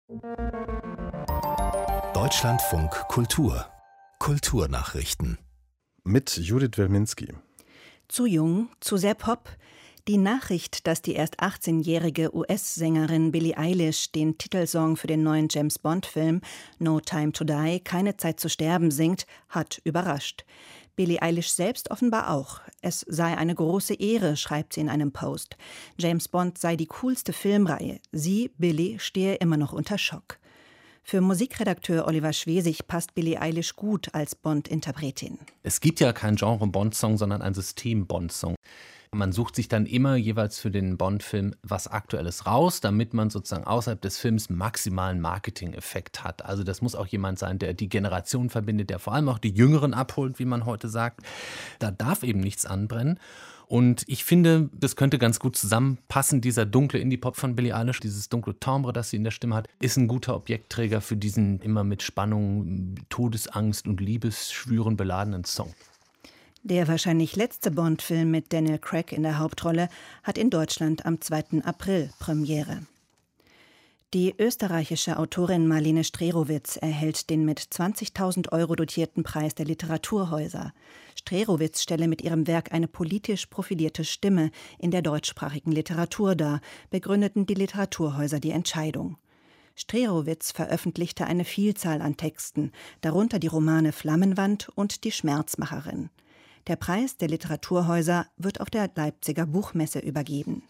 Deutschlandfunk Kultur. Kulturnachrichten. Mit Judith Welminski. Zu jung, zu sehr Pop. Die Nachricht, dass die erst 18-jährige US-Sängerin Billie Eilish den Titelsong für den neuen James-Bond-Film No Time to Die, keine Zeit zu sterben singt, hat überrascht. Billie Eilish selbst offenbar auch. Es sei eine große Ehre, schreibt sie in einem Post. James Bond sei die coolste Filmreihe. Sie, Billie, stehe immer noch unter Schock. Für Musikredakteur Oliver Schwesig passt Billie Eilish gut als Bond-Interpretin. Es gibt ja kein Genre-Bond-Song, sondern ein System-Bond-Song. Man sucht sich dann immer jeweils für den Bond-Film was Aktuelles raus, damit man sozusagen außerhalb des Films maximalen Marketing-Effekt hat. Also das muss auch jemand sein, der die Generation verbindet, der vor allem auch die Jüngeren abholt, wie man heute sagt. Da darf eben nichts anbrennen. Und ich finde, das könnte ganz gut zusammenpassen. Dieser dunkle Indie-Pop von Billie Eilish, dieses dunkle Timbre, das sie in der Stimme hat, ist ein guter Objektträger für diesen immer mit Spannung, Todesangst und Liebesschwüren beladenen Song. Der wahrscheinlich letzte Bond-Film mit Daniel Craig in der Hauptrolle hat in Deutschland am 2. April Premiere. Die österreichische Autorin Marlene Strerowitz erhält den mit 20.000 € dotierten Preis der Literaturhäuser. Strerowitz stelle mit ihrem Werk eine politisch profilierte Stimme in der deutschsprachigen Literatur dar, begründeten die Literaturhäuser die Entscheidung. Strerowitz veröffentlichte eine Vielzahl an Texten, darunter die Romane Flammenwand und Die Schmerzmacherin. Der Preis der Literaturhäuser wird auf der Leipziger Buchmesse übergeben.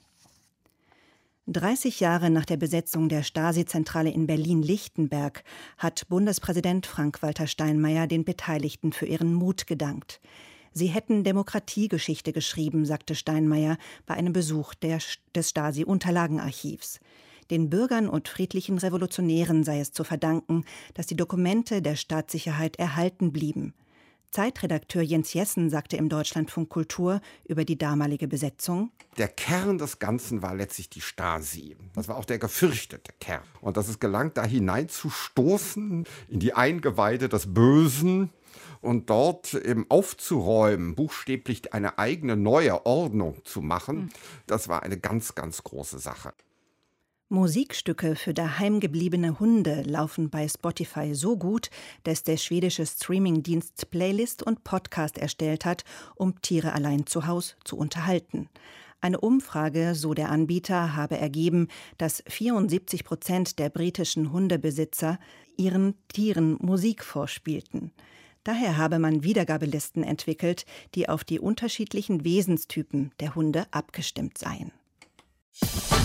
30 Jahre nach der Besetzung der Stasi-Zentrale in Berlin-Lichtenberg hat Bundespräsident Frank-Walter Steinmeier den Beteiligten für ihren Mut gedankt. Sie hätten Demokratiegeschichte geschrieben, sagte Steinmeier bei einem Besuch des Stasi-Unterlagenarchivs. Den Bürgern und friedlichen Revolutionären sei es zu verdanken, dass die Dokumente der Staatssicherheit erhalten blieben. Zeitredakteur Jens Jessen sagte im Deutschlandfunk Kultur über die damalige Besetzung: Der Kern des Ganzen war letztlich die Stasi. Das war auch der gefürchtete Kern. Und dass es gelangt, da hineinzustoßen in die Eingeweide des Bösen und dort eben aufzuräumen, buchstäblich eine eigene neue Ordnung zu machen, das war eine ganz, ganz große Sache. Musikstücke für daheimgebliebene Hunde laufen bei Spotify so gut, dass der schwedische Streamingdienst Playlist und Podcast erstellt hat, um Tiere allein zu Hause zu unterhalten. Eine Umfrage, so der Anbieter, habe ergeben, dass 74% der britischen Hundebesitzer ihren Tieren Musik vorspielten. Daher habe man Wiedergabelisten entwickelt, die auf die unterschiedlichen Wesenstypen der Hunde abgestimmt seien.